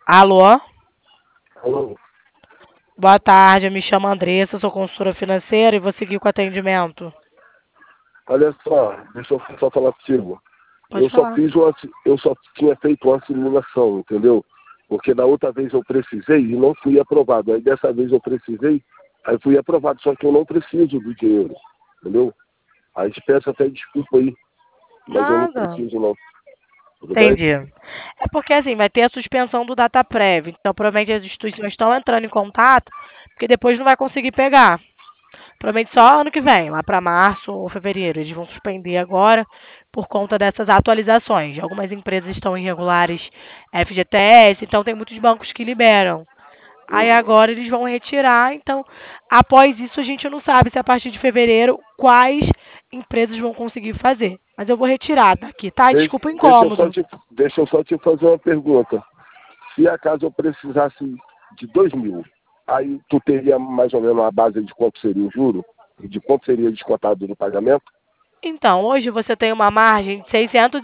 Alô? Alô? Boa tarde, eu me chamo Andressa, sou consultora financeira e vou seguir com o atendimento. Olha só, deixa eu só falar contigo. Pode falar. Eu só tinha feito uma simulação, entendeu? Porque da outra vez eu precisei e não fui aprovado. Aí dessa vez eu precisei, aí fui aprovado, só que eu não preciso do dinheiro, entendeu? Aí te peço até desculpa aí, mas eu não Nada. preciso não. Tudo bem? Entendi. É porque assim, vai ter a suspensão do DataPrev. Então, provavelmente as instituições estão entrando em contato, porque depois não vai conseguir pegar. Provavelmente só ano que vem, lá para março ou fevereiro. Eles vão suspender agora por conta dessas atualizações. Algumas empresas estão irregulares FGTS, então tem muitos bancos que liberam. Aí Uhum. agora eles vão retirar, então após isso a gente não sabe se a partir de fevereiro quais empresas vão conseguir fazer. Mas eu vou retirar daqui, tá? Desculpa o incômodo. Deixa eu só te fazer uma pergunta. Se acaso eu precisasse de 2.000, aí tu teria mais ou menos uma base de quanto seria o juro? E de quanto seria descontado do pagamento? Então, hoje você tem uma margem de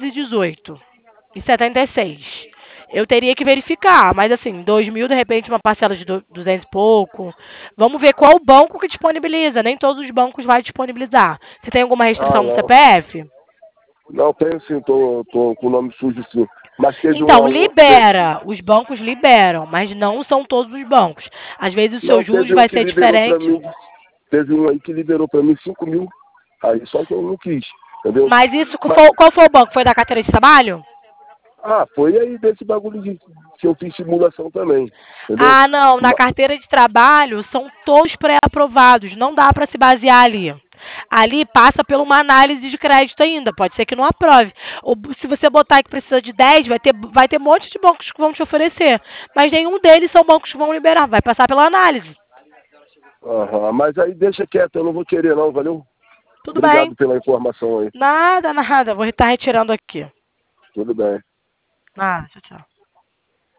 618,76. Eu teria que verificar, mas assim, 2.000, de repente, uma parcela de 200 e pouco. Vamos ver qual banco que disponibiliza. Nem todos os bancos vai disponibilizar. Você tem alguma Ah, restrição no não. CPF? Não, tenho sim, tô com o nome sujo sim. Mas teve Então, uma outra. libera. Os bancos liberam, mas não são todos os bancos. Às vezes, os Não, seus juros teve um vai que ser liberou pra diferente. mim. Teve um aí que liberou pra mim 5.000. Aí só que eu não quis, entendeu? Mas isso, Mas, qual foi o banco? Foi da carteira de trabalho? foi aí desse bagulho que eu fiz simulação também, entendeu? Ah, não. Na Ma- carteira de trabalho são todos pré-aprovados. Não dá para se basear ali. Ali passa por uma análise de crédito ainda. Pode ser que não aprove. Ou se você botar que precisa de 10, vai ter um monte de bancos que vão te oferecer. Mas nenhum deles são bancos que vão liberar. Vai passar pela análise. Aham, mas aí deixa quieto, eu não vou querer não, valeu? Tudo bem. Obrigado pela informação aí. Nada, nada. Vou estar retirando aqui. Tudo bem. Nada. Tchau, tchau.